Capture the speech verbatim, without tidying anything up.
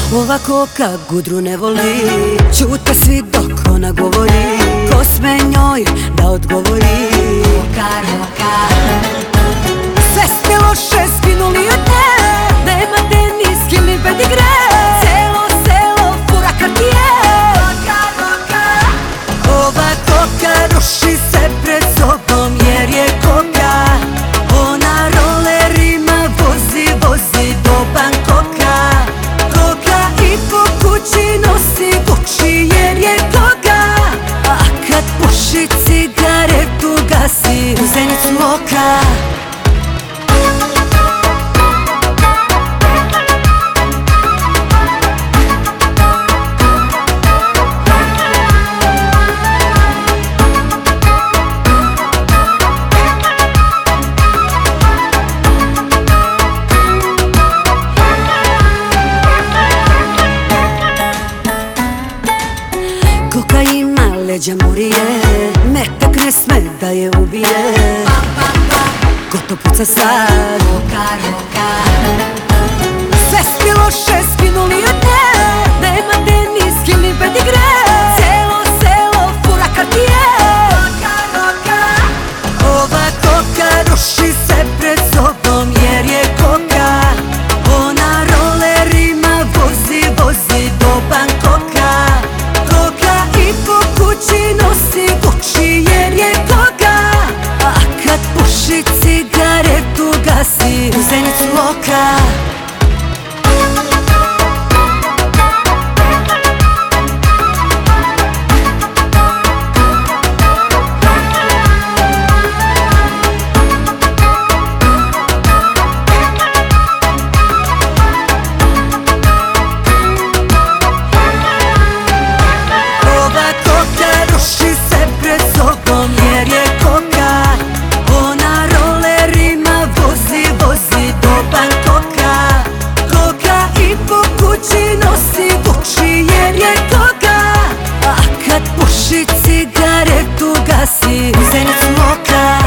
Ova koka gudru ne voli, ćute svi dok ona govori. Ko sme njoj da odgovori? Koka, koka. Sve ste loše skinuli od nje, nema teniski ni pedigre. Celo selo fura Cartier. Koka, koka. Ova koka ruši se pred sobom jer je koka. Ona rolerima vozi, vozi do Bangkoka. Koka i po kući nosi Gucci jer je koga. A kad puši cigaretu gasi u zenicu oka. Koka ima leđa murije, metak ne sme da je ubije. Gotov puca sad. Koka, koka. Sve ste loše skinuli od nje, nema teniski ni pedigre. Celo selo fura Cartier. Koka, koka. Ova koka ruši se pred sobom jer je koka. Ona rolerima vozi, vozi do Bangkoka. I po kući nosi Gucci jer je koga. A kad puši cigaretu gasi u zenicu oka. Nosi cigaretu gasi u zenicu oka.